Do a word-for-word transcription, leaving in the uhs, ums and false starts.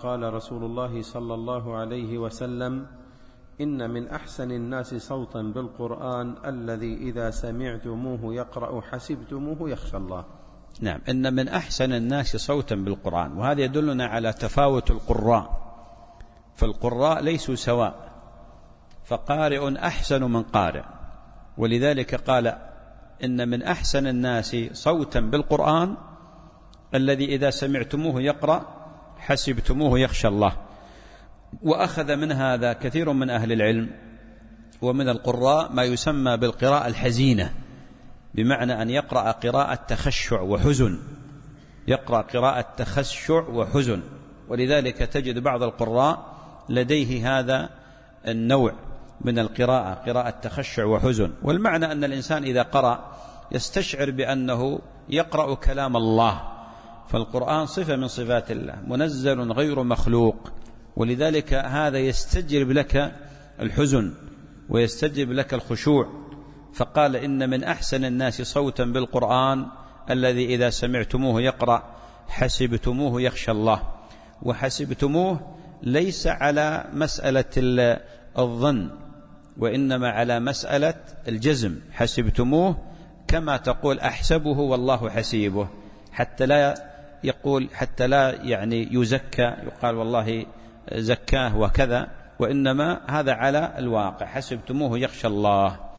قال رسول الله صلى الله عليه وسلم: إن من أحسن الناس صوتا بالقرآن الذي إذا سمعتموه يقرأ حسبتموه يخشى الله. نعم، إن من أحسن الناس صوتا بالقرآن، وهذا يدلنا على تفاوت القراء، فالقراء ليسوا سواء، فقارئ أحسن من قارئ، ولذلك قال: إن من أحسن الناس صوتا بالقرآن الذي إذا سمعتموه يقرأ حسبتموه يخشى الله. وأخذ من هذا كثير من أهل العلم ومن القراء ما يسمى بالقراءة الحزينة، بمعنى أن يقرأ قراءة تخشع وحزن، يقرأ قراءة تخشع وحزن، ولذلك تجد بعض القراء لديه هذا النوع من القراءة، قراءة تخشع وحزن. والمعنى أن الإنسان إذا قرأ يستشعر بأنه يقرأ كلام الله، فالقرآن صفة من صفات الله، منزل غير مخلوق، ولذلك هذا يستجلب لك الحزن ويستجلب لك الخشوع. فقال: إن من أحسن الناس صوتا بالقرآن الذي إذا سمعتموه يقرأ حسبتموه يخشى الله. وحسبتموه ليس على مسألة الظن، وإنما على مسألة الجزم، حسبتموه كما تقول أحسبه والله حسيبه، حتى لا يقول حتى لا يعني يزكى يقال والله زكاه وكذا، وإنما هذا على الواقع، حسبتموه يخشى الله.